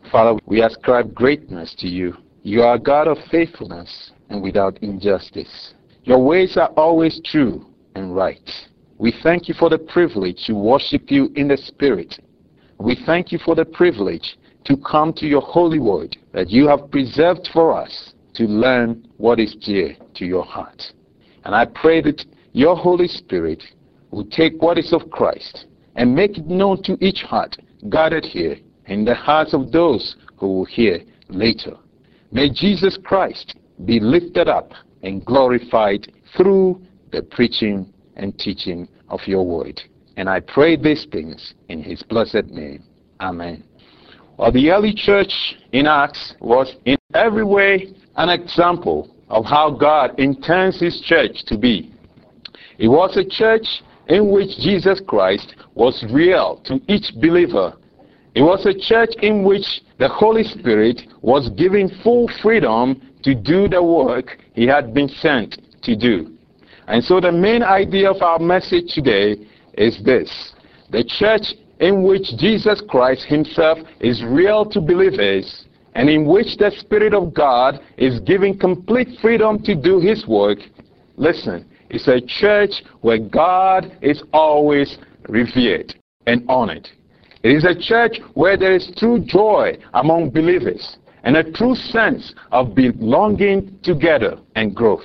Father, we ascribe greatness to you. You are a God of faithfulness and without injustice. Your ways are always true and right. We thank you for the privilege to worship you in the Spirit. We thank you for the privilege to come to your holy word that you have preserved for us to learn what is dear to your heart. And I pray that your Holy Spirit will take what is of Christ and make it known to each heart gathered here in the hearts of those who will hear later. May Jesus Christ be lifted up and glorified through the preaching and teaching of your word. And I pray these things in his blessed name. Amen. Well, the early church in Acts was in every way an example of how God intends his church to be. It was a church in which Jesus Christ was real to each believer. It was a church in which the Holy Spirit was given full freedom to do the work he had been sent to do. And so the main idea of our message today is this: the church in which Jesus Christ himself is real to believers and in which the Spirit of God is giving complete freedom to do his work. Listen, it's a church where God is always revered and honored. It is a church where there is true joy among believers and a true sense of belonging together and growth.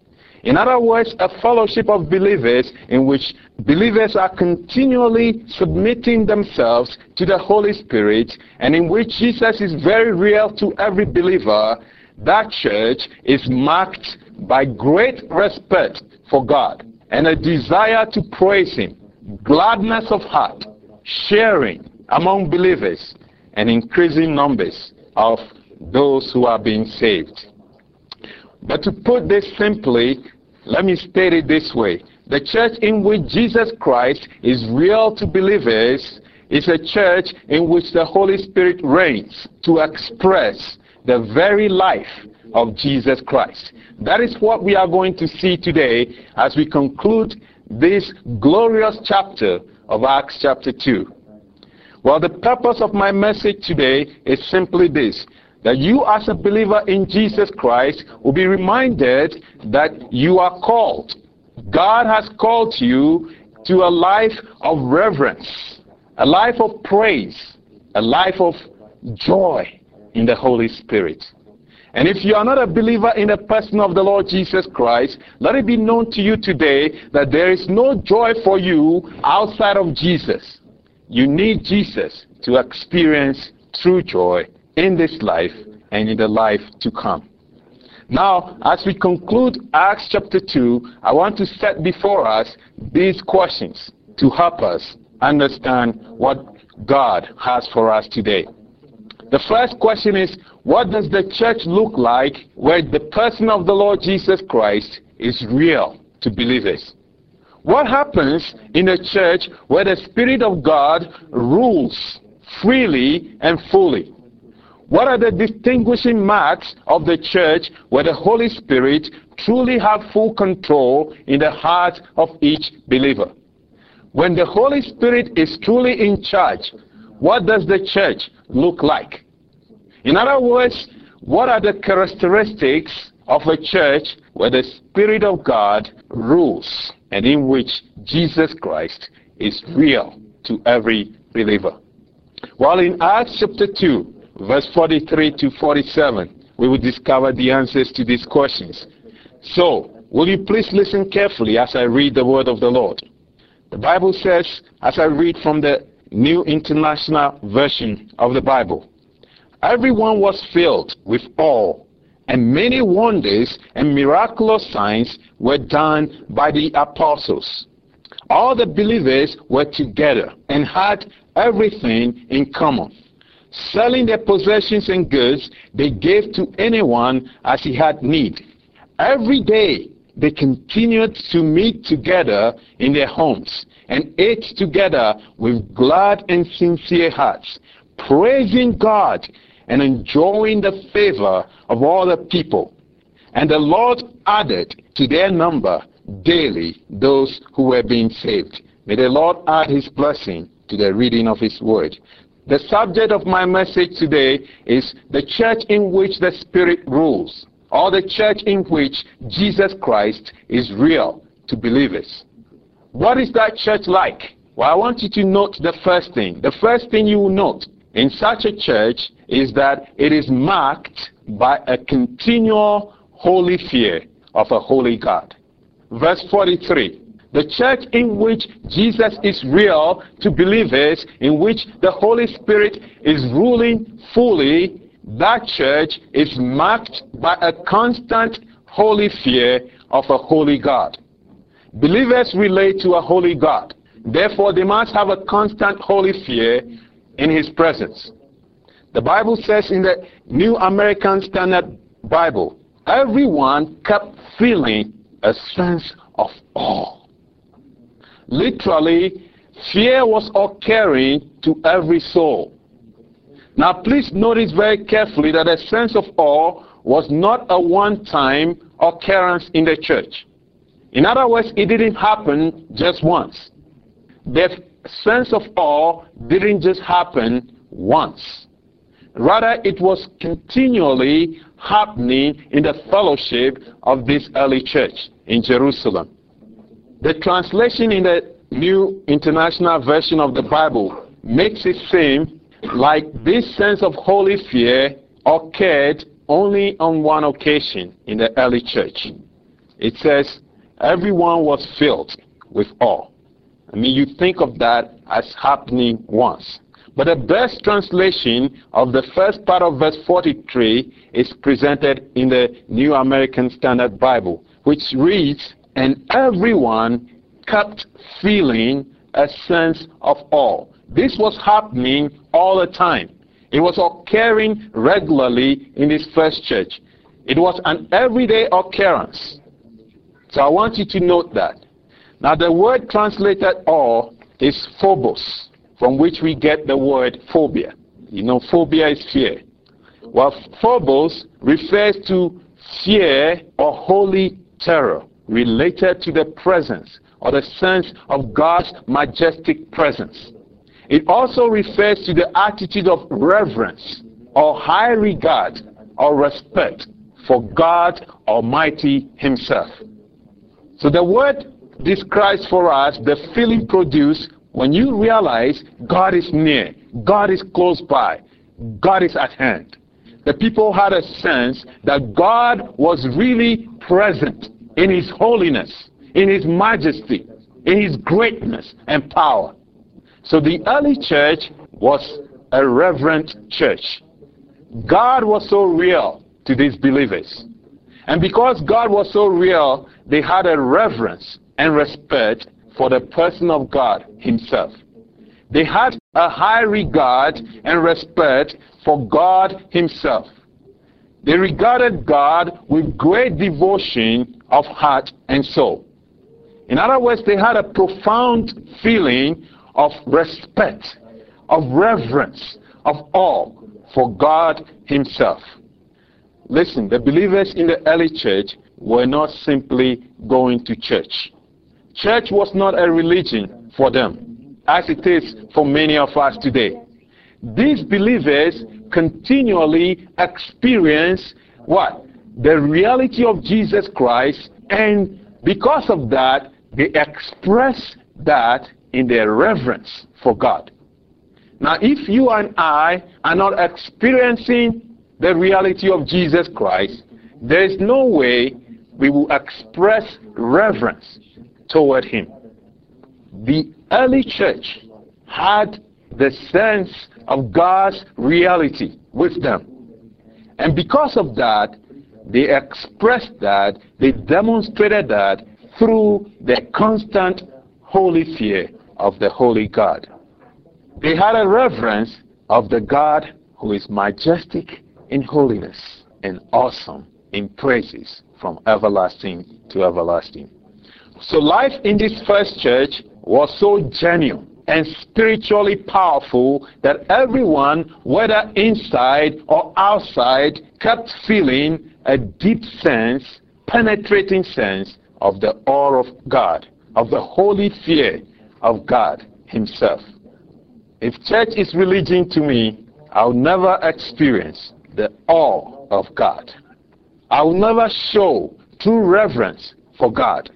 In other words, a fellowship of believers in which believers are continually submitting themselves to the Holy Spirit and in which Jesus is very real to every believer. That church is marked by great respect for God and a desire to praise him, gladness of heart, sharing among believers, and increasing numbers of those who are being saved. But to put this simply, let me state it this way: the church in which Jesus Christ is real to believers is a church in which the Holy Spirit reigns to express the very life of Jesus Christ. That is what we are going to see today as we conclude this glorious chapter of Acts chapter 2. Well, the purpose of my message today is simply this: that you as a believer in Jesus Christ will be reminded that you are called. God has called you to a life of reverence, a life of praise, a life of joy in the Holy Spirit. And if you are not a believer in the person of the Lord Jesus Christ, let it be known to you today that there is no joy for you outside of Jesus. You need Jesus to experience true joy in this life and in the life to come. Now, as we conclude Acts chapter 2, I want to set before us these questions to help us understand what God has for us today. The first question is, what does the church look like where the person of the Lord Jesus Christ is real to believers? What happens in a church where the Spirit of God rules freely and fully? What are the distinguishing marks of the church where the Holy Spirit truly has full control in the heart of each believer? When the Holy Spirit is truly in charge, what does the church look like? In other words, what are the characteristics of a church where the Spirit of God rules and in which Jesus Christ is real to every believer? Well, in Acts chapter 2, verse 43 to 47, we will discover the answers to these questions. So, will you please listen carefully as I read the word of the Lord? The Bible says, as I read from the New International Version of the Bible, everyone was filled with awe, and many wonders and miraculous signs were done by the apostles. All the believers were together and had everything in common. Selling their possessions and goods, they gave to anyone as he had need. Every day they continued to meet together in their homes and ate together with glad and sincere hearts, praising God and enjoying the favor of all the people. And the Lord added to their number daily those who were being saved. May the Lord add his blessing to the reading of his word. The subject of my message today is the church in which the Spirit rules, or the church in which Jesus Christ is real to believers. What is that church like? Well, I want you to note the first thing. The first thing you will note in such a church is that it is marked by a continual holy fear of a holy God. Verse 43. The church in which Jesus is real to believers, in which the Holy Spirit is ruling fully, that church is marked by a constant holy fear of a holy God. Believers relate to a holy God. Therefore, they must have a constant holy fear in His presence. The Bible says in the New American Standard Bible, everyone kept feeling a sense of awe. Literally, fear was occurring to every soul. Now, please notice very carefully that a sense of awe was not a one-time occurrence in the church. In other words, it didn't happen just once. The sense of awe didn't just happen once. Rather, it was continually happening in the fellowship of this early church in Jerusalem. The translation in the New International Version of the Bible makes it seem like this sense of holy fear occurred only on one occasion in the early church. It says, everyone was filled with awe. I mean, you think of that as happening once. But the best translation of the first part of verse 43 is presented in the New American Standard Bible, which reads, and everyone kept feeling a sense of awe. This was happening all the time. It was occurring regularly in this first church. It was an everyday occurrence. So I want you to note that. Now the word translated awe is phobos, from which we get the word phobia. You know, phobia is fear. Well, phobos refers to fear or holy terror related to the presence or the sense of God's majestic presence. It also refers to the attitude of reverence or high regard or respect for God Almighty Himself. So the word describes for us the feeling produced when you realize God is near, God is close by, God is at hand. The people had a sense that God was really present in His holiness, in His majesty, in His greatness and power. So the early church was a reverent church. God was so real to these believers. And because God was so real, they had a reverence and respect for the person of God Himself. They had a high regard and respect for God Himself. They regarded God with great devotion of heart and soul. In other words, they had a profound feeling of respect, of reverence, of awe for God Himself. Listen, the believers in the early church were not simply going to church. Church was not a religion for them, as it is for many of us today. These believers continually experience what? The reality of Jesus Christ, and because of that, they express that in their reverence for God. Now, if you and I are not experiencing the reality of Jesus Christ, there is no way we will express reverence toward Him. The early church had the sense of God's reality with them. And because of that, they expressed that, they demonstrated that through their constant holy fear of the holy God. They had a reverence of the God who is majestic in holiness and awesome in praises from everlasting to everlasting. So life in this first church was so genuine and spiritually powerful that everyone, whether inside or outside, kept feeling a deep sense, penetrating sense of the awe of God, of the holy fear of God Himself. If church is religion to me, I'll never experience the awe of God. I will never show true reverence for God.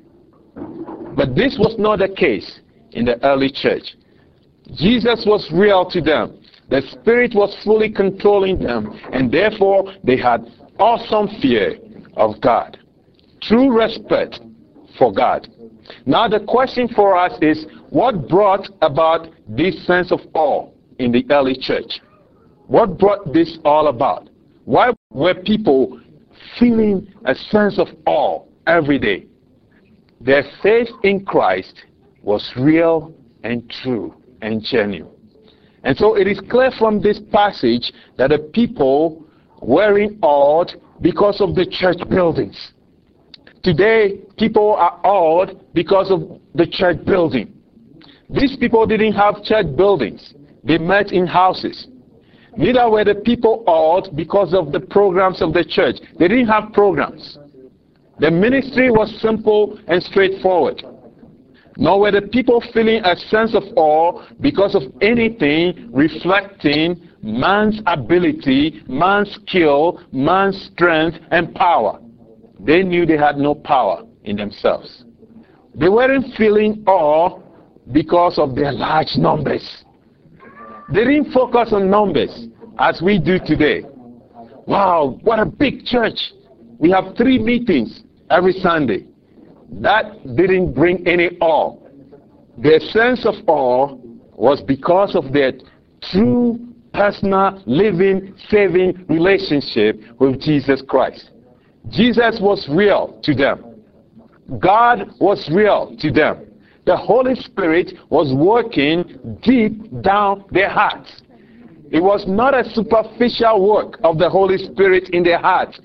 But this was not the case in the early church. Jesus was real to them. The Spirit was fully controlling them, and therefore they had awesome fear of God. True respect for God. Now the question for us is, what brought about this sense of awe in the early church? What brought this all about? Why were people feeling a sense of awe every day? Their faith in Christ was real and true and genuine. And so it is clear from this passage that the people were awed because of the church buildings. Today, people are awed because of the church building. These people didn't have church buildings. They met in houses. Neither were the people awed because of the programs of the church. They didn't have programs. The ministry was simple and straightforward. Nor were the people feeling a sense of awe because of anything reflecting man's ability, man's skill, man's strength and power. They knew they had no power in themselves. They weren't feeling awe because of their large numbers. They didn't focus on numbers as we do today. Wow, what a big church. We have 3 meetings every Sunday. That didn't bring any awe. Their sense of awe was because of their true, personal, living, saving relationship with Jesus Christ. Jesus was real to them. God was real to them. The Holy Spirit was working deep down their hearts. It was not a superficial work of the Holy Spirit in their hearts.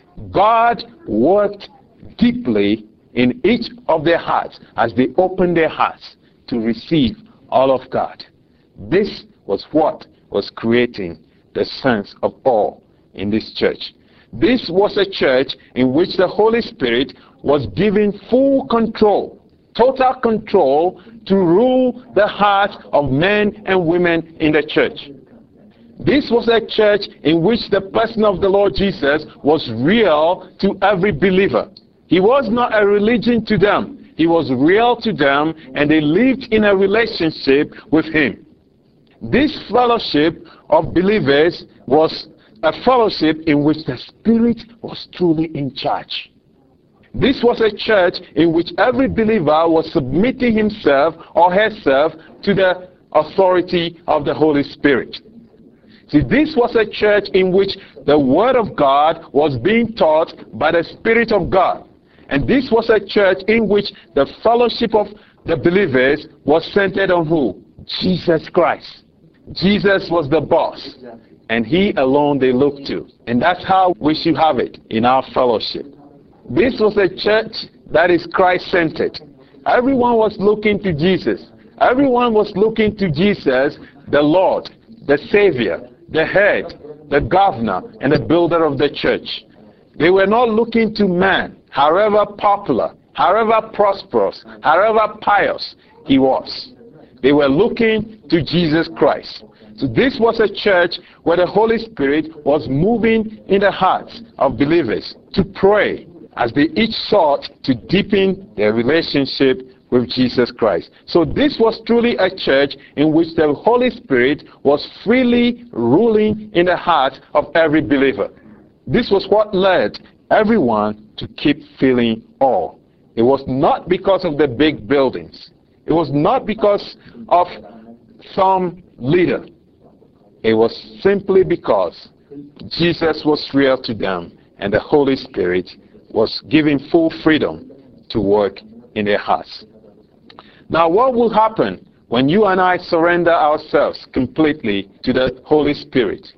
God worked deeply in each of their hearts as they opened their hearts to receive all of God. This was what was creating the sense of awe in this church. This was a church in which the Holy Spirit was given full control, total control to rule the hearts of men and women in the church. This was a church in which the person of the Lord Jesus was real to every believer. He was not a religion to them. He was real to them, and they lived in a relationship with Him. This fellowship of believers was a fellowship in which the Spirit was truly in charge. This was a church in which every believer was submitting himself or herself to the authority of the Holy Spirit. See, this was a church in which the Word of God was being taught by the Spirit of God. And this was a church in which the fellowship of the believers was centered on who? Jesus Christ. Jesus was the boss, and He alone they looked to. And that's how we should have it in our fellowship. This was a church that is Christ-centered. Everyone was looking to Jesus. Everyone was looking to Jesus, the Lord, the Savior, the head, the governor, and the builder of the church. They were not looking to man, however popular, however prosperous, however pious he was. They were looking to Jesus Christ. So this was a church where the Holy Spirit was moving in the hearts of believers to pray as they each sought to deepen their relationship with Jesus Christ. So this was truly a church in which the Holy Spirit was freely ruling in the heart of every believer. This was what led everyone to keep feeling awe. It was not because of the big buildings. It was not because of some leader. It was simply because Jesus was real to them and the Holy Spirit was giving full freedom to work in their hearts. Now, what will happen when you and I surrender ourselves completely to the Holy Spirit?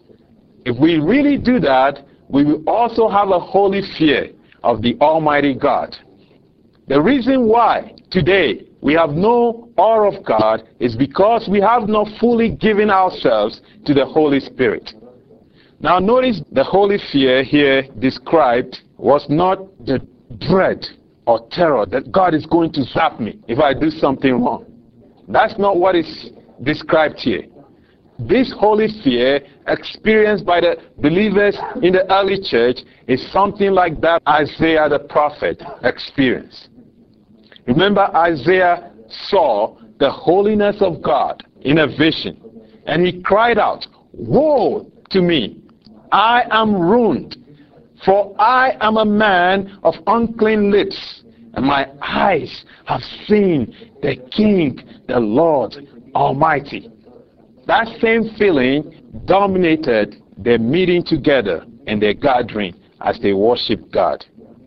If we really do that, we will also have a holy fear of the Almighty God. The reason why today we have no awe of God is because we have not fully given ourselves to the Holy Spirit. Now notice the holy fear here described was not the dread or terror that God is going to zap me if I do something wrong. That's not what is described here. This holy fear experienced by the believers in the early church is something like that Isaiah the prophet experienced. Remember, Isaiah saw the holiness of God in a vision, and he cried out, "Woe to me! I am ruined, for I am a man of unclean lips, and my eyes have seen the King, the Lord Almighty." That same feeling dominated their meeting together and their gathering as they worshiped God.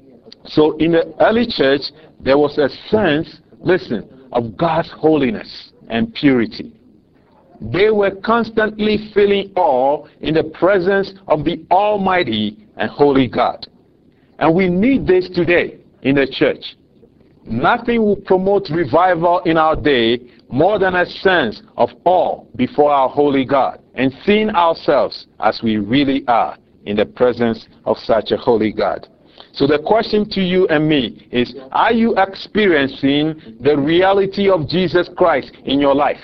So in the early church, there was a sense, listen, of God's holiness and purity. They were constantly feeling awe in the presence of the Almighty and Holy God. And we need this today in the church. Nothing will promote revival in our day more than a sense of awe before our holy God and seeing ourselves as we really are in the presence of such a holy God. So the question to you and me is, are you experiencing the reality of Jesus Christ in your life?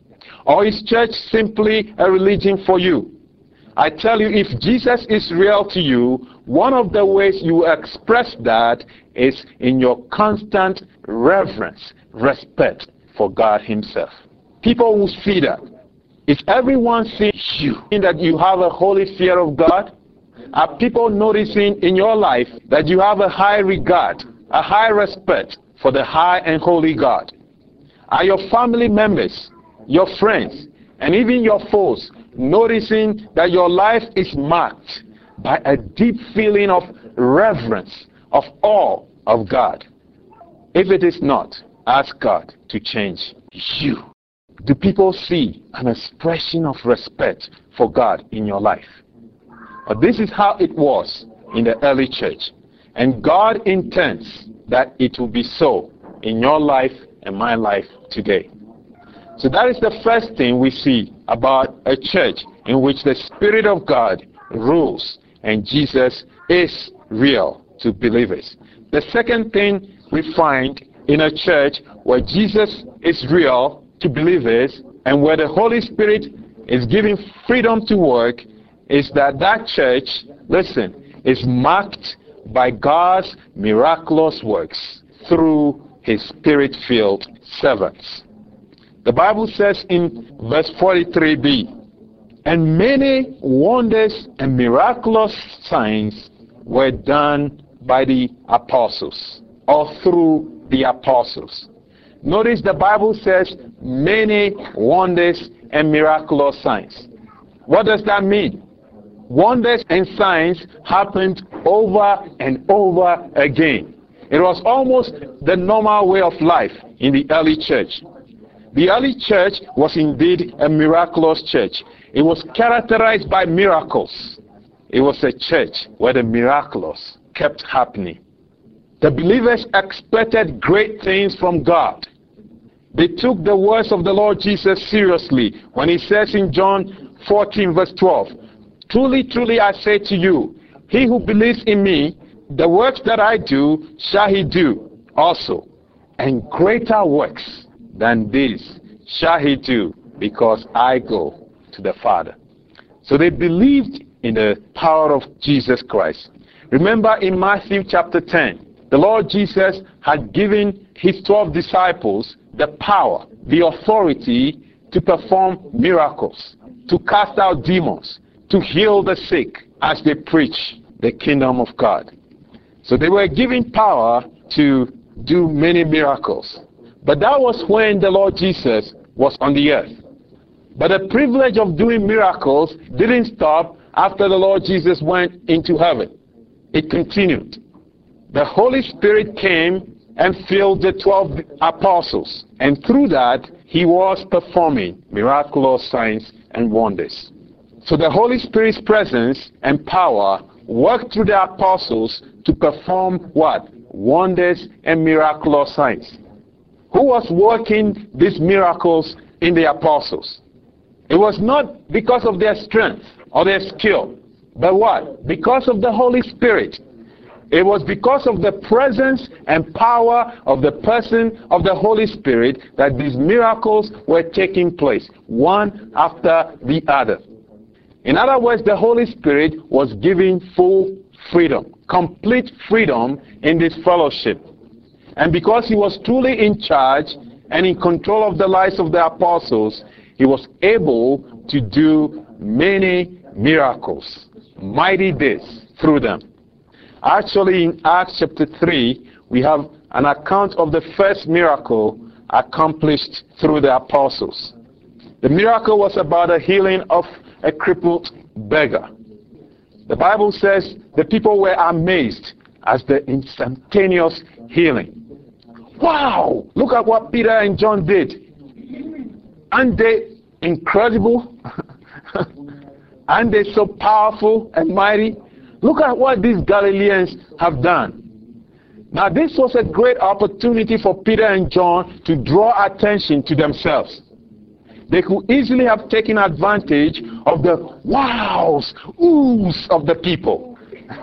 Or is church simply a religion for you? I tell you, if Jesus is real to you, one of the ways you express that is in your constant reverence, respect for God himself. People will see that. If everyone sees you, that you have a holy fear of God, are people noticing in your life that you have a high regard, a high respect for the high and holy God? Are your family members, your friends, and even your foes noticing that your life is marked by a deep feeling of reverence, of awe of God? If it is not, ask God to change you. Do people see an expression of respect for God in your life? But this is how it was in the early church. And God intends that it will be so in your life and my life today. So that is the first thing we see about a church in which the Spirit of God rules and Jesus is real to believers. The second thing we find in a church where Jesus is real to believers and where the Holy Spirit is giving freedom to work is that that church, listen, is marked by God's miraculous works through his Spirit-filled servants. The Bible says in verse 43b, "And many wonders and miraculous signs were done by the apostles," or through the apostles. Notice the Bible says many wonders and miraculous signs. What does that mean? Wonders and signs happened over and over again. It was almost the normal way of life in the early church. The early church was indeed a miraculous church. It was characterized by miracles. It was a church where the miraculous kept happening. The believers expected great things from God. They took the words of the Lord Jesus seriously when he says in John 14 verse 12, "Truly, truly I say to you, he who believes in me, the works that I do shall he do also, and greater works than these shall he do, because I go to the Father." So they believed in the power of Jesus Christ. Remember in Matthew chapter 10, the Lord Jesus had given his 12 disciples the power, the authority to perform miracles, to cast out demons, to heal the sick as they preach the kingdom of God. So they were given power to do many miracles. But that was when the Lord Jesus was on the earth. But the privilege of doing miracles didn't stop after the Lord Jesus went into heaven. It continued. The Holy Spirit came and filled the 12 apostles. And through that, he was performing miraculous signs and wonders. So the Holy Spirit's presence and power worked through the apostles to perform what? Wonders and miraculous signs. Who was working these miracles in the apostles? It was not because of their strength or their skill, but what? Because of the Holy Spirit. It was because of the presence and power of the person of the Holy Spirit that these miracles were taking place, one after the other. In other words, the Holy Spirit was giving full freedom, complete freedom in this fellowship. And because he was truly in charge and in control of the lives of the apostles, he was able to do many miracles, mighty deeds through them. Actually, in Acts chapter 3, we have an account of the first miracle accomplished through the apostles. The miracle was about the healing of a crippled beggar. The Bible says the people were amazed at the instantaneous healing. Wow! Look at what Peter and John did. Aren't they incredible? Aren't they so powerful and mighty? Look at what these Galileans have done. Now, this was a great opportunity for Peter and John to draw attention to themselves. They could easily have taken advantage of the wows, oohs of the people.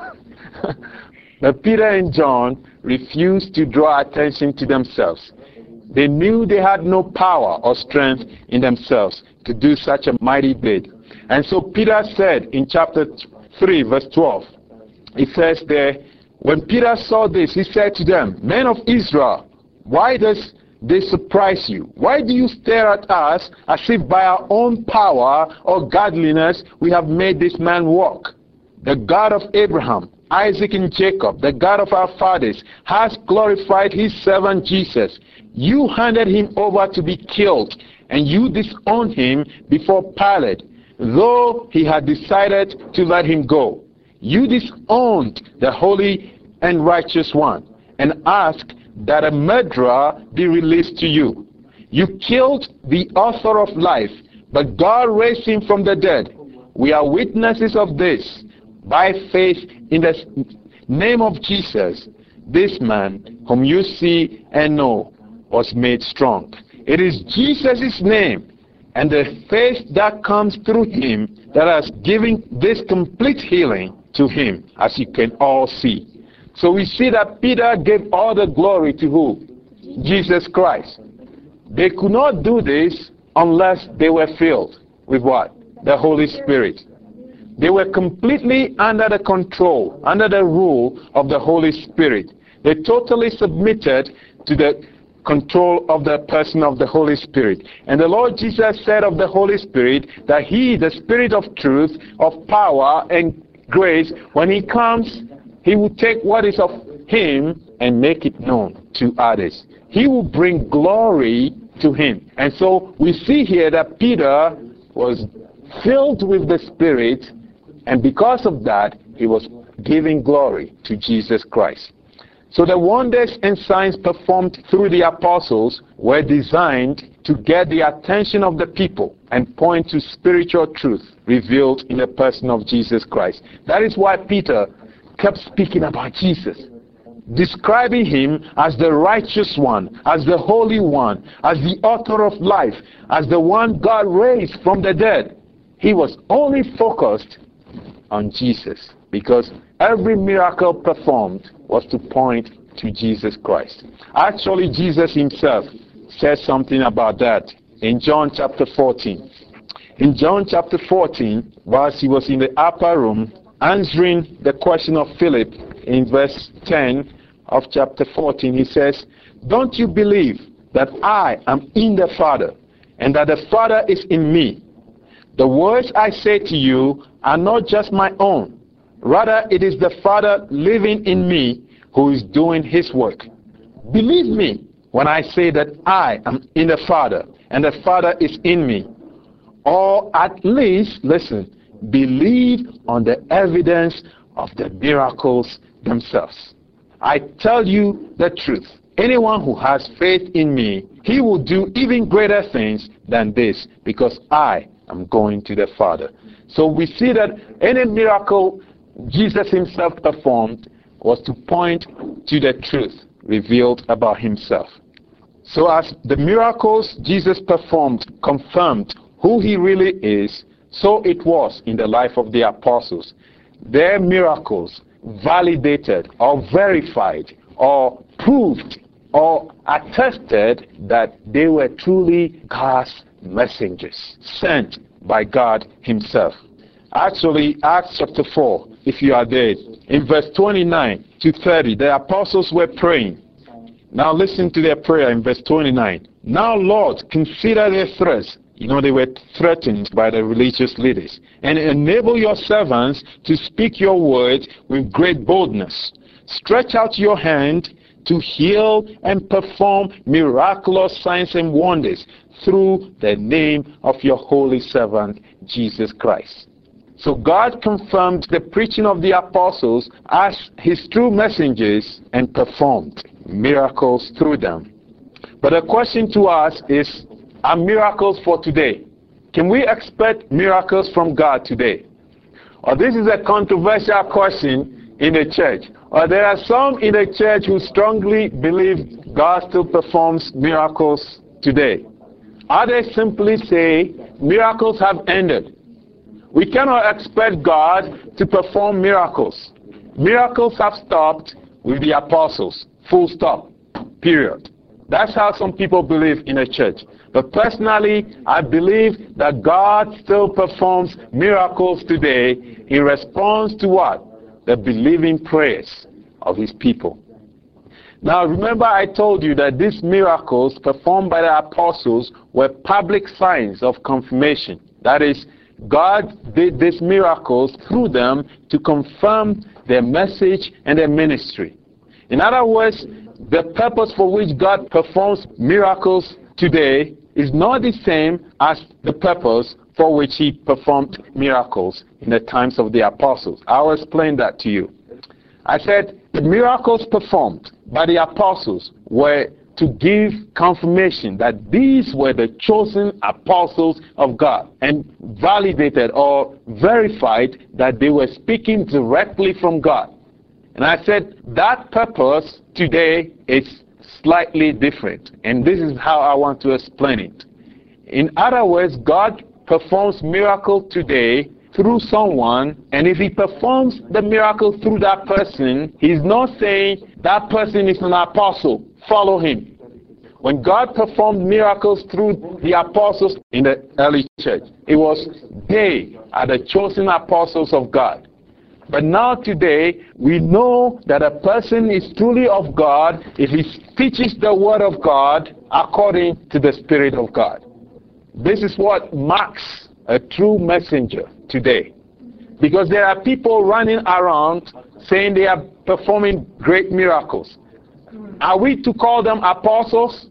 But Peter and John refused to draw attention to themselves. They knew they had no power or strength in themselves to do such a mighty deed. And so Peter said in chapter 3, verse 12, it says there, when Peter saw this, he said to them, men of Israel, why does this surprise you? Why do you stare at us as if by our own power or godliness we have made this man walk? The God of Abraham, Isaac, and Jacob, the God of our fathers, has glorified his servant Jesus. You handed him over to be killed, and you disowned him before Pilate, though he had decided to let him go. You disowned the Holy and Righteous One, and asked that a murderer be released to you. You killed the author of life, but God raised him from the dead. We are witnesses of this. By faith in the name of Jesus, this man whom you see and know was made strong. It is Jesus' name and the faith that comes through him that has given this complete healing to him, as you can all see. So we see that Peter gave all the glory to who? Jesus Christ. They could not do this unless they were filled with what? The Holy Spirit. They were completely under the control, under the rule of the Holy Spirit. They totally submitted to the control of the person of the Holy Spirit. And the Lord Jesus said of the Holy Spirit that he, the Spirit of truth, of power and grace, when he comes, he will take what is of him and make it known to others. He will bring glory to him. And so we see here that Peter was filled with the Spirit, and because of that, he was giving glory to Jesus Christ. So the wonders and signs performed through the apostles were designed to get the attention of the people and point to spiritual truth revealed in the person of Jesus Christ. That is why Peter kept speaking about Jesus, describing him as the righteous one, as the holy one, as the author of life, as the one God raised from the dead. He was only focused on Jesus, because every miracle performed was to point to Jesus Christ. Actually, Jesus himself said something about that in John chapter 14. In John chapter 14, whilst he was in the upper room answering the question of Philip in verse 10 of chapter 14, he says, don't you believe that I am in the Father and that the Father is in me? The words I say to you are not just my own. Rather, it is the Father living in me who is doing his work. Believe me when I say that I am in the Father and the Father is in me. Or at least, listen, believe on the evidence of the miracles themselves. I tell you the truth. Anyone who has faith in me, he will do even greater things than this, because I am going to the Father. So we see that any miracle Jesus himself performed was to point to the truth revealed about himself. So as the miracles Jesus performed confirmed who he really is, so it was in the life of the apostles. Their miracles validated or verified or proved or attested that they were truly God's messengers, sent by God himself. Actually, Acts chapter 4, if you are there, in verse 29 to 30, the apostles were praying. Now listen to their prayer in verse 29. Now, Lord, consider their threats. You know, they were threatened by the religious leaders. And enable your servants to speak your word with great boldness. Stretch out your hand to heal and perform miraculous signs and wonders through the name of your holy servant, Jesus Christ. So God confirmed the preaching of the apostles as his true messengers and performed miracles through them. But the question to us is, are miracles for today? Can we expect miracles from God today? Or this is a controversial question in the church. Or there are some in the church who strongly believe God still performs miracles today. Others simply say miracles have ended. We cannot expect God to perform miracles. Miracles have stopped with the apostles. Full stop. Period. That's how some people believe in a church. But personally, I believe that God still performs miracles today. He responds to what? The believing prayers of his people. Now remember, I told you that these miracles performed by the apostles were public signs of confirmation. That is, God did these miracles through them to confirm their message and their ministry. In other words, the purpose for which God performs miracles today is not the same as the purpose for which he performed miracles in the times of the apostles. I'll explain that to you. I said the miracles performed by the apostles were to give confirmation that these were the chosen apostles of God, and validated or verified that they were speaking directly from God. And I said that purpose today is slightly different, and this is how I want to explain it. In other words, God performs miracles today through someone, and if he performs the miracle through that person, he's not saying that person is an apostle, follow him. When God performed miracles through the apostles in the early church, it was they are the chosen apostles of God. But now today, we know that a person is truly of God if he teaches the word of God according to the Spirit of God. This is what marks a true messenger today. Because there are people running around saying they are performing great miracles. Are we to call them apostles?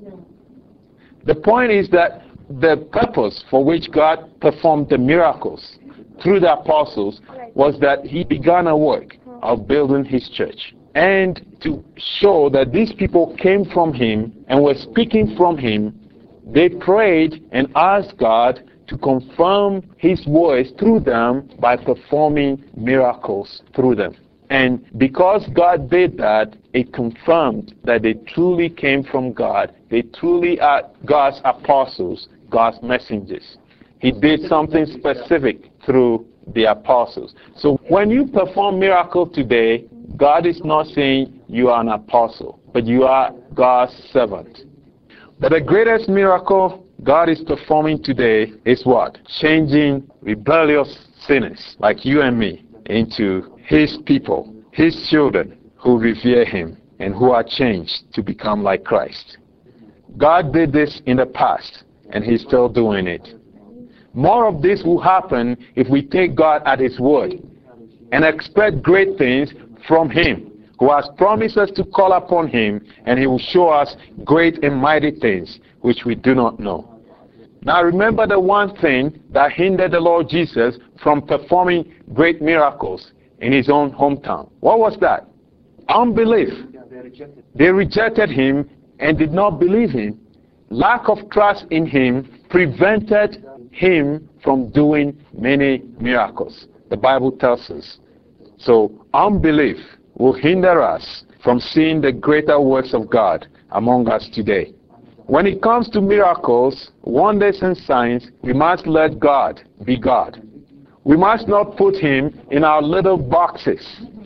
The point is that the purpose for which God performed the miracles through the apostles was that he began a work of building his church, and to show that these people came from him and were speaking from him. They prayed and asked God to confirm his words through them by performing miracles through them. And because God did that, it confirmed that they truly came from God. They truly are God's apostles, God's messengers. He did something specific through the apostles. So when you perform miracles today, God is not saying you are an apostle, but you are God's servant. But the greatest miracle God is performing today is what? Changing rebellious sinners like you and me into his people, his children who revere him and who are changed to become like Christ. God did this in the past, and he's still doing it. More of this will happen if we take God at his word and expect great things from him, who has promised us to call upon him, and he will show us great and mighty things which we do not know. Now remember the one thing that hindered the Lord Jesus from performing great miracles in his own hometown. What was that? Unbelief. They rejected him and did not believe him. Lack of trust in him prevented him from doing many miracles. The Bible tells us. So unbelief will hinder us from seeing the greater works of God among us today. When it comes to miracles, wonders and signs, we must let God be God. We must not put him in our little boxes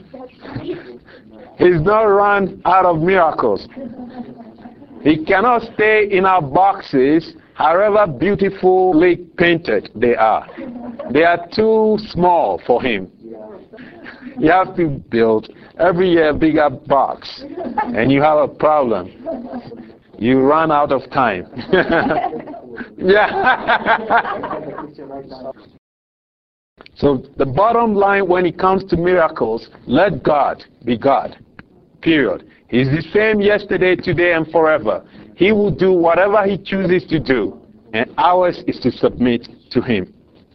He's not run out of miracles. He cannot stay in our boxes, however beautifully painted they are. They are too small for him. You have to build every year a bigger box, and you have a problem. You run out of time. Yeah. So the bottom line when it comes to miracles, let God be God. Period. He's the same yesterday, today, and forever. He will do whatever he chooses to do, and ours is to submit to him.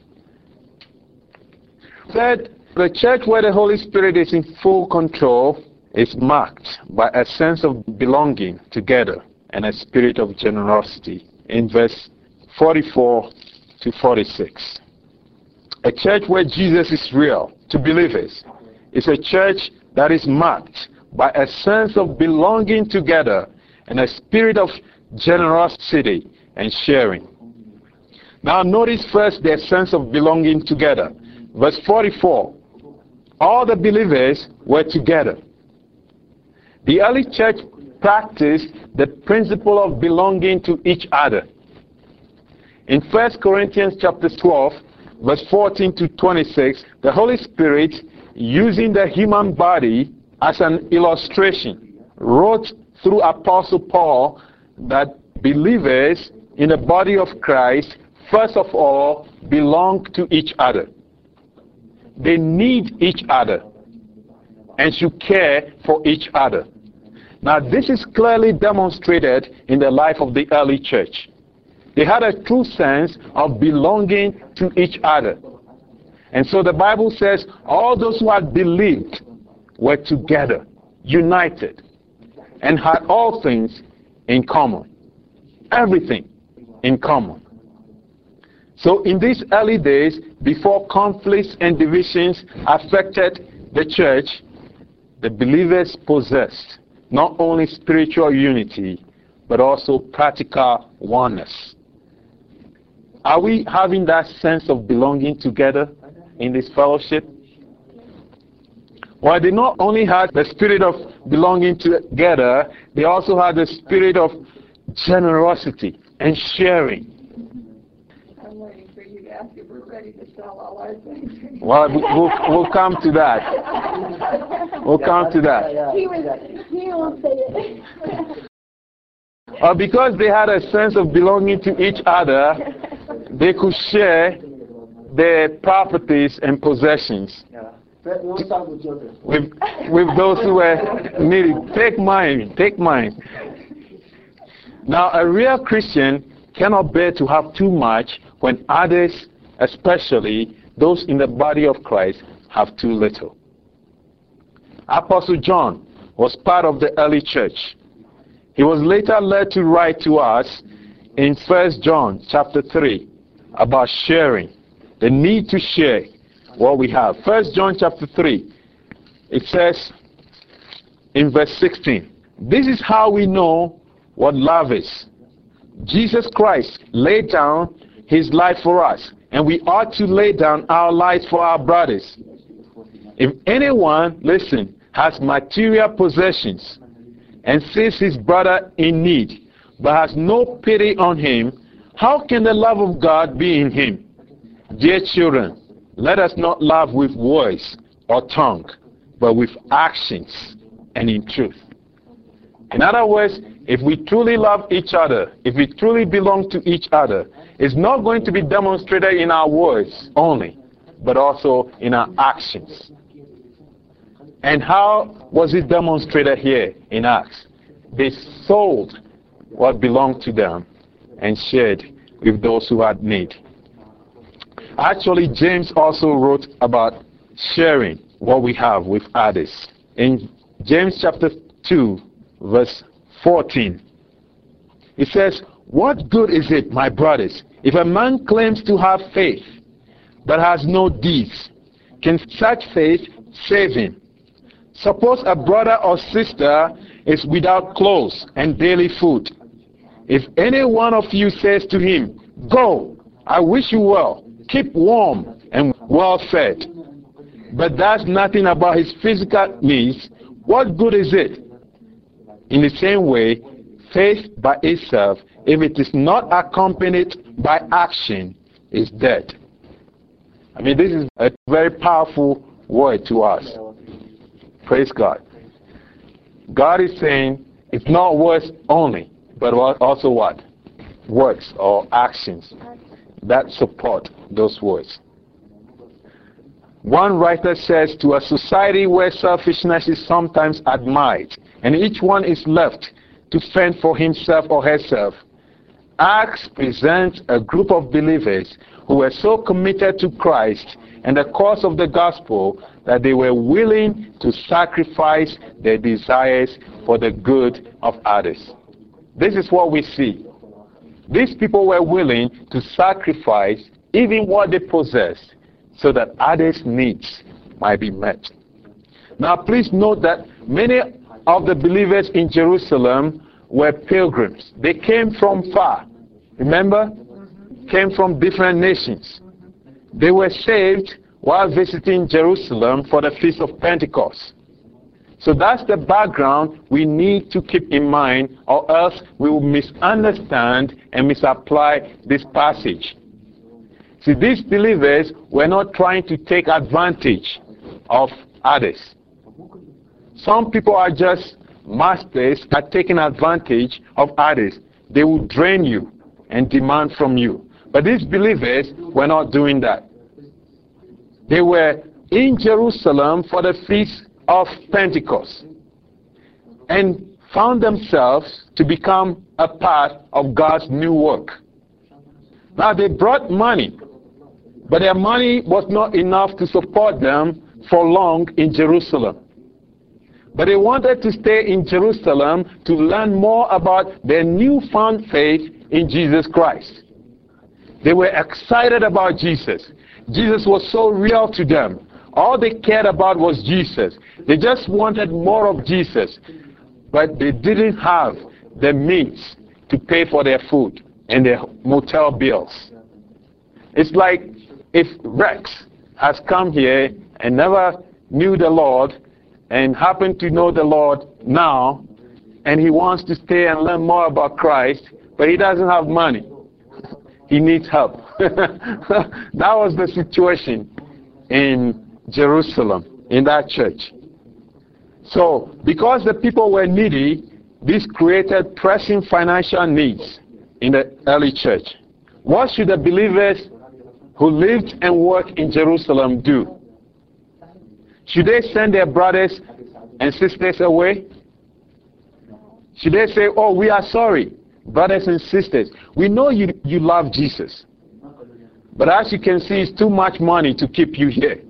Third, the church where the Holy Spirit is in full control is marked by a sense of belonging together and a spirit of generosity. In verse 44 to 46. A church where Jesus is real to believers is a church that is marked by a sense of belonging together and a spirit of generosity and sharing. Now notice first their sense of belonging together. Verse 44. All the believers were together. The early church practiced the principle of belonging to each other. In 1 Corinthians chapter 12, verse 14 to 26, the Holy Spirit, using the human body as an illustration, wrote through Apostle Paul that believers in the body of Christ, first of all, belong to each other. They need each other and should care for each other. Now, this is clearly demonstrated in the life of the early church. They had a true sense of belonging to each other. And so the Bible says all those who had believed were together, united, and had all things in common. Everything in common. So in these early days, before conflicts and divisions affected the church, the believers possessed not only spiritual unity, but also practical oneness. Are we having that sense of belonging together in this fellowship? Well, they not only had the spirit of belonging together, they also had the spirit of generosity and sharing. I'm waiting for you to ask if we're ready to sell all our things. Well, we'll come to that. We'll come to that. He won't say it. Because they had a sense of belonging to each other, they could share their properties and possessions with those who were needy. Take mine, take mine. Now, a real Christian cannot bear to have too much when others, especially those in the body of Christ, have too little. Apostle John was part of the early church. He was later led to write to us in 1 John chapter 3 about sharing, the need to share what we have. 1 John chapter 3, it says in verse 16, this is how we know what love is. Jesus Christ laid down his life for us, and we ought to lay down our lives for our brothers. If anyone, listen, has material possessions and sees his brother in need, but has no pity on him, how can the love of God be in him? Dear children, let us not love with words or tongue, but with actions and in truth. In other words, if we truly love each other, if we truly belong to each other, it's not going to be demonstrated in our words only, but also in our actions. And how was it demonstrated here in Acts? They sold what belonged to them and shared with those who had need. Actually, James also wrote about sharing what we have with others. In James chapter 2, verse 14, it says, what good is it, my brothers, if a man claims to have faith but has no deeds? Can such faith save him? Suppose a brother or sister is without clothes and daily food. If any one of you says to him, go, I wish you well, keep warm and well fed, but does nothing about his physical needs, what good is it? In the same way, faith by itself, if it is not accompanied by action, is dead. I mean, this is a very powerful word to us. Praise God. God is saying it's not words only, but also what? Words or actions that support those words. One writer says, to a society where selfishness is sometimes admired and each one is left to fend for himself or herself, Acts presents a group of believers who were so committed to Christ and the cause of the gospel that they were willing to sacrifice their desires for the good of others. This is what we see. These people were willing to sacrifice even what they possessed so that others' needs might be met. Now please note that many of the believers in Jerusalem were pilgrims. They came from far. Remember? Came from different nations. They were saved while visiting Jerusalem for the Feast of Pentecost. So that's the background we need to keep in mind, or else we will misunderstand and misapply this passage. See, these believers were not trying to take advantage of others. Some people are just masters at taking advantage of others. They will drain you and demand from you. But these believers were not doing that. They were in Jerusalem for the Feast of Pentecost and found themselves to become a part of God's new work. Now they brought money, but their money was not enough to support them for long in Jerusalem. But they wanted to stay in Jerusalem to learn more about their newfound faith in Jesus Christ. They were excited about Jesus. Jesus was so real to them. All they cared about was Jesus. They just wanted more of Jesus. But they didn't have the means to pay for their food and their motel bills. It's like if Rex has come here and never knew the Lord and happened to know the Lord now, and he wants to stay and learn more about Christ, but he doesn't have money. He needs help. That was the situation in Jerusalem, in that church. So, because the people were needy, this created pressing financial needs in the early church. What should the believers who lived and worked in Jerusalem do? Should they send their brothers and sisters away? Should they say, oh, we are sorry, brothers and sisters, we know you love Jesus, but as you can see, it's too much money to keep you here.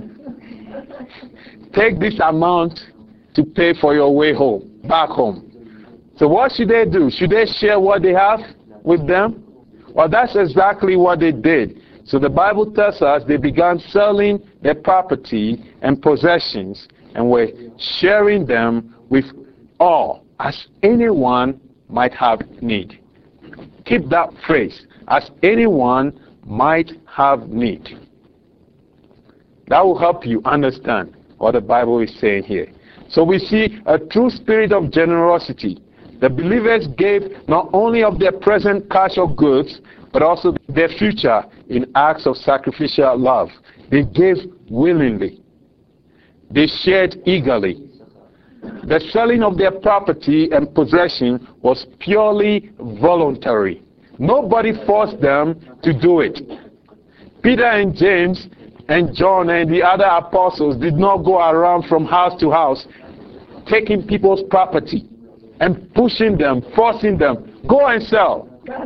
Take this amount to pay for your way home, back home. So what should they do? Should they share what they have with them? Well, that's exactly what they did. So the Bible tells us they began selling their property and possessions and were sharing them with all, as anyone might have need. Keep that phrase, as anyone might have need. That will help you understand what the Bible is saying here. So we see a true spirit of generosity. The believers gave not only of their present cash or goods, but also their future in acts of sacrificial love. They gave willingly. They shared eagerly. The selling of their property and possession was purely voluntary. Nobody forced them to do it. Peter and James and John and the other apostles did not go around from house to house taking people's property and pushing them, forcing them, go and sell.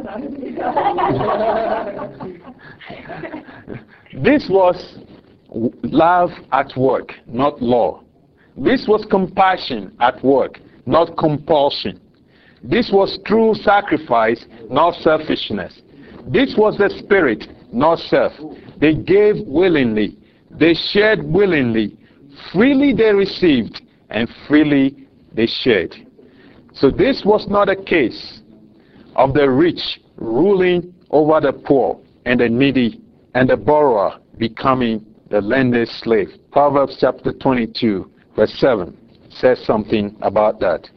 This was love at work, not law. This was compassion at work, not compulsion. This was true sacrifice, not selfishness. This was the spirit, not self. They gave willingly. They shared willingly. Freely they received, and freely they shared. So this was not a case of the rich ruling over the poor and the needy and the borrower becoming the lender's slave. Proverbs chapter 22, verse 7 says something about that.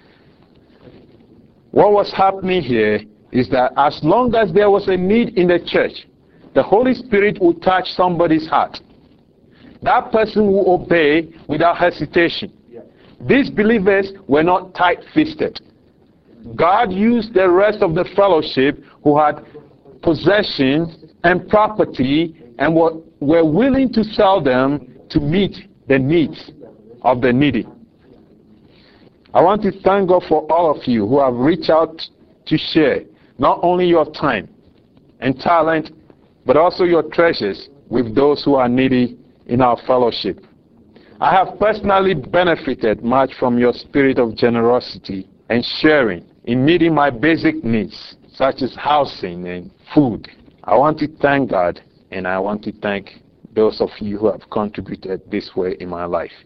What was happening here is that as long as there was a need in the church, the Holy Spirit would touch somebody's heart. That person will obey without hesitation. These believers were not tight-fisted. God used the rest of the fellowship who had possessions and property and were willing to sell them to meet the needs of the needy. I want to thank God for all of you who have reached out to share not only your time and talent, but also your treasures with those who are needy in our fellowship. I have personally benefited much from your spirit of generosity and sharing in meeting my basic needs, such as housing and food. I want to thank God, and I want to thank those of you who have contributed this way in my life.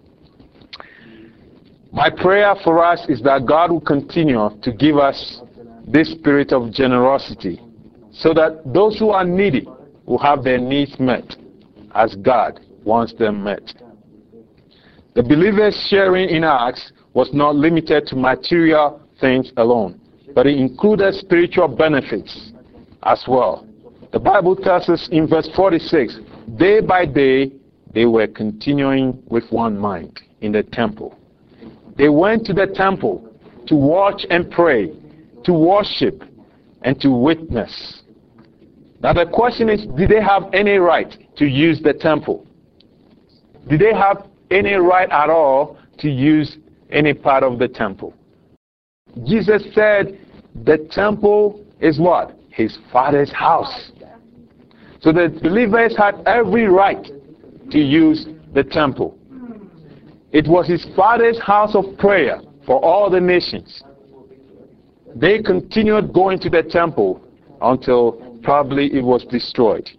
My prayer for us is that God will continue to give us this spirit of generosity so that those who are needy will have their needs met as God wants them met. The believers' sharing in Acts was not limited to material things alone, but it included spiritual benefits as well. The Bible tells us in verse 46, day by day they were continuing with one mind in the temple. They went to the temple to watch and pray, to worship, and to witness. Now the question is, did they have any right to use the temple? Did they have any right at all to use any part of the temple? Jesus said the temple is what? His Father's house. So the believers had every right to use the temple. It was his Father's house of prayer for all the nations. They continued going to the temple until probably it was destroyed.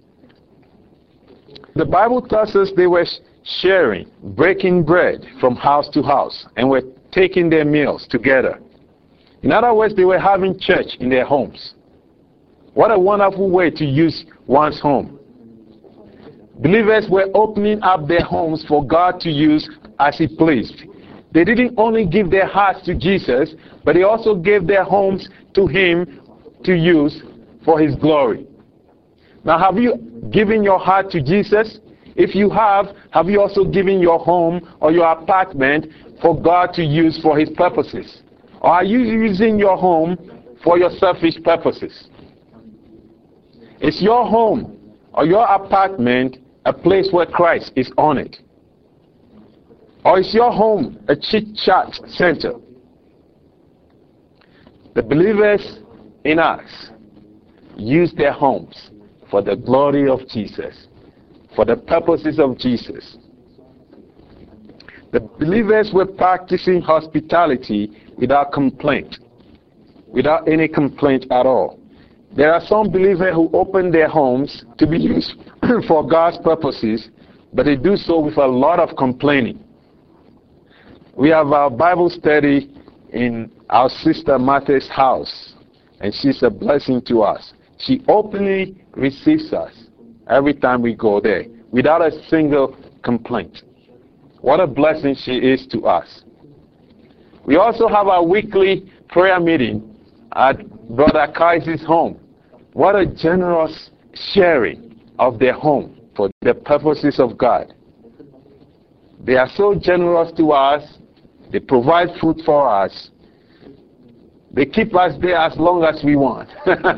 The Bible tells us they were sharing, breaking bread from house to house, and were taking their meals together. In other words, they were having church in their homes. What a wonderful way to use one's home. Believers were opening up their homes for God to use as He pleased. They didn't only give their hearts to Jesus, but they also gave their homes to Him to use for His glory. Now, have you given your heart to Jesus? If you have you also given your home or your apartment for God to use for His purposes? Or are you using your home for your selfish purposes? Is your home or your apartment a place where Christ is honored? Or is your home a chit-chat center? The believers in Acts used their homes for the glory of Jesus, for the purposes of Jesus. The believers were practicing hospitality without complaint, without any complaint at all. There are some believers who open their homes to be used for God's purposes, but they do so with a lot of complaining. We have our Bible study in our sister Martha's house, and she's a blessing to us. She openly receives us every time we go there without a single complaint. What a blessing she is to us. We also have our weekly prayer meeting at Brother Kaiser's home. What a generous sharing of their home for the purposes of God. They are so generous to us. They provide food for us. They keep us there as long as we want.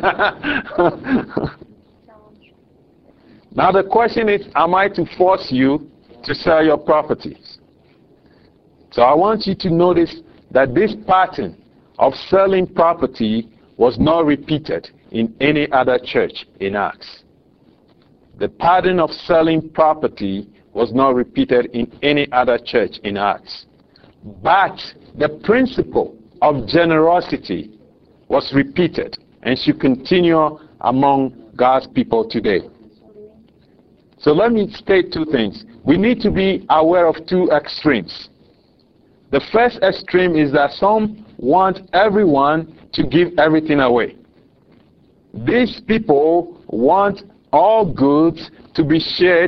Now the question is, am I to force you to sell your properties? So I want you to notice that this pattern of selling property was not repeated in any other church in Acts. The pattern of selling property was not repeated in any other church in Acts. But the principle of generosity was repeated and should continue among God's people today. So let me state two things. We need to be aware of two extremes. The first extreme is that some want everyone to give everything away. These people want all goods to be shared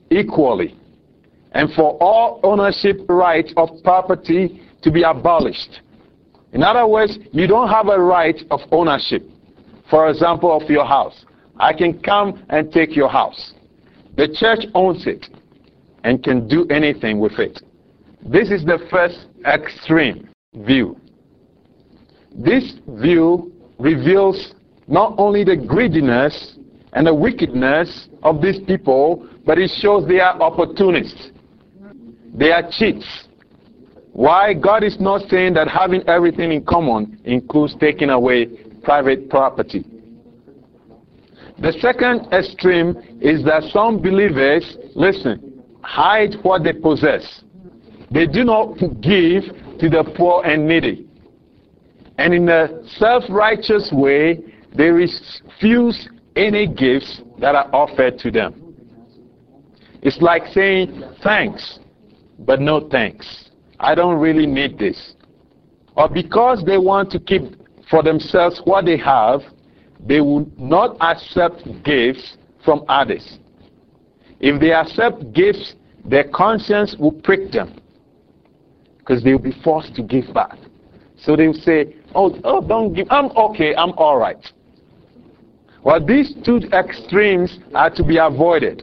equally, and for all ownership rights of property to be abolished. In other words, you don't have a right of ownership, for example, of your house. I can come and take your house. The church owns it and can do anything with it. This is the first extreme view. This view reveals not only the greediness and the wickedness of these people, but it shows they are opportunists. They are cheats. Why? God is not saying that having everything in common includes taking away private property. The second extreme is that some believers, listen, hide what they possess. They do not give to the poor and needy. And in a self-righteous way, they refuse any gifts that are offered to them. It's like saying, thanks, but no thanks. I don't really need this. Or because they want to keep for themselves what they have, they will not accept gifts from others. If they accept gifts, their conscience will prick them, because they will be forced to give back. So they will say, oh, don't give, I'm okay, I'm all right. Well, these two extremes are to be avoided.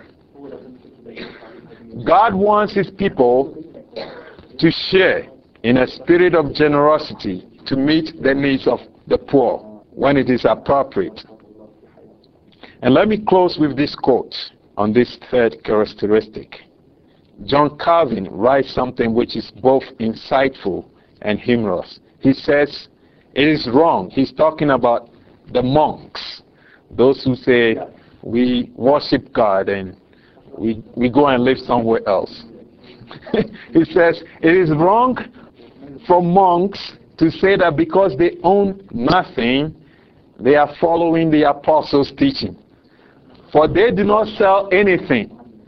God wants his people to share in a spirit of generosity to meet the needs of the poor when it is appropriate. And let me close with this quote on this third characteristic. John Calvin writes something which is both insightful and humorous. He says, it is wrong. He's talking about the monks, those who say we worship God and we go and live somewhere else. He says, it is wrong for monks to say that because they own nothing, they are following the apostles' teaching. For they do not sell anything.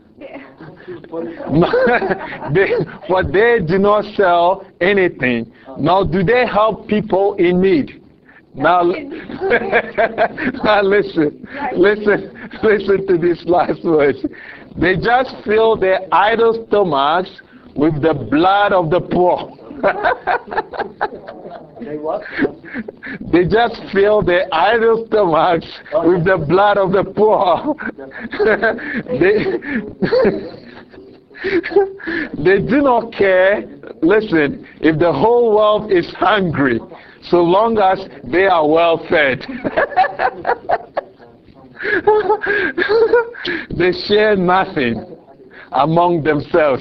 For they do not sell anything, nor do they help people in need. Now, now listen to these last words. They just fill their idle stomachs with the blood of the poor. They just fill their idle stomachs with the blood of the poor. They do not care, listen, if the whole world is hungry, so long as they are well fed. They share nothing among themselves.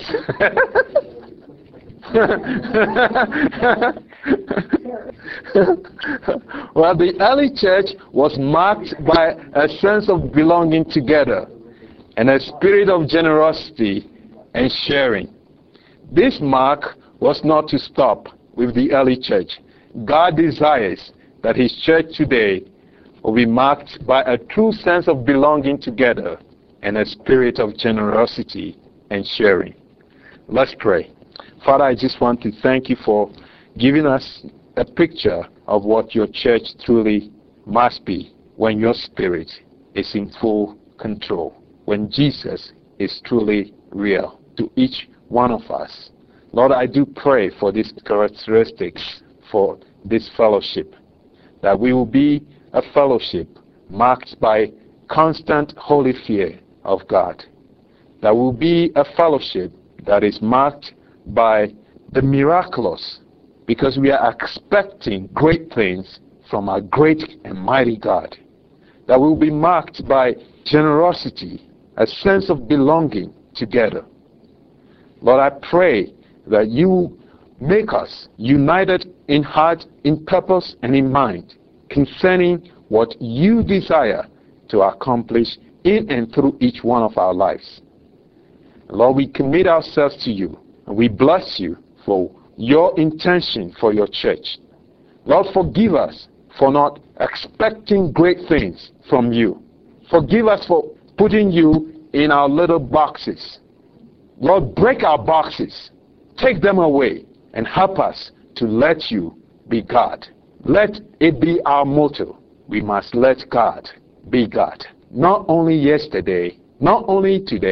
Well, the early church was marked by a sense of belonging together and a spirit of generosity and sharing. This mark was not to stop with the early church. God desires that his church today will be marked by a true sense of belonging together and a spirit of generosity and sharing. Let's pray. Father, I just want to thank you for giving us a picture of what your church truly must be when your spirit is in full control, when Jesus is truly real to each one of us. Lord, I do pray for these characteristics for this fellowship, that we will be a fellowship marked by constant holy fear of God, that will be a fellowship that is marked by the miraculous, because we are expecting great things from our great and mighty God, that will be marked by generosity, a sense of belonging together. Lord, I pray that you make us united in heart, in purpose, and in mind concerning what you desire to accomplish in and through each one of our lives. Lord, we commit ourselves to you, and we bless you for your intention for your church. Lord, forgive us for not expecting great things from you. Forgive us for putting you in our little boxes. Lord, break our boxes, take them away, and help us to let you be God. Let it be our motto. We must let God be God. Not only yesterday, not only today,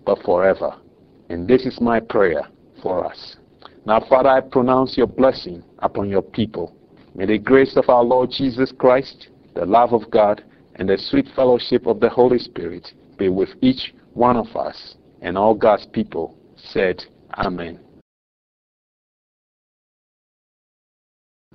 but forever. And this is my prayer for us. Now, Father, I pronounce your blessing upon your people. May the grace of our Lord Jesus Christ, the love of God, and the sweet fellowship of the Holy Spirit be with each one of us. And all God's people said, Amen.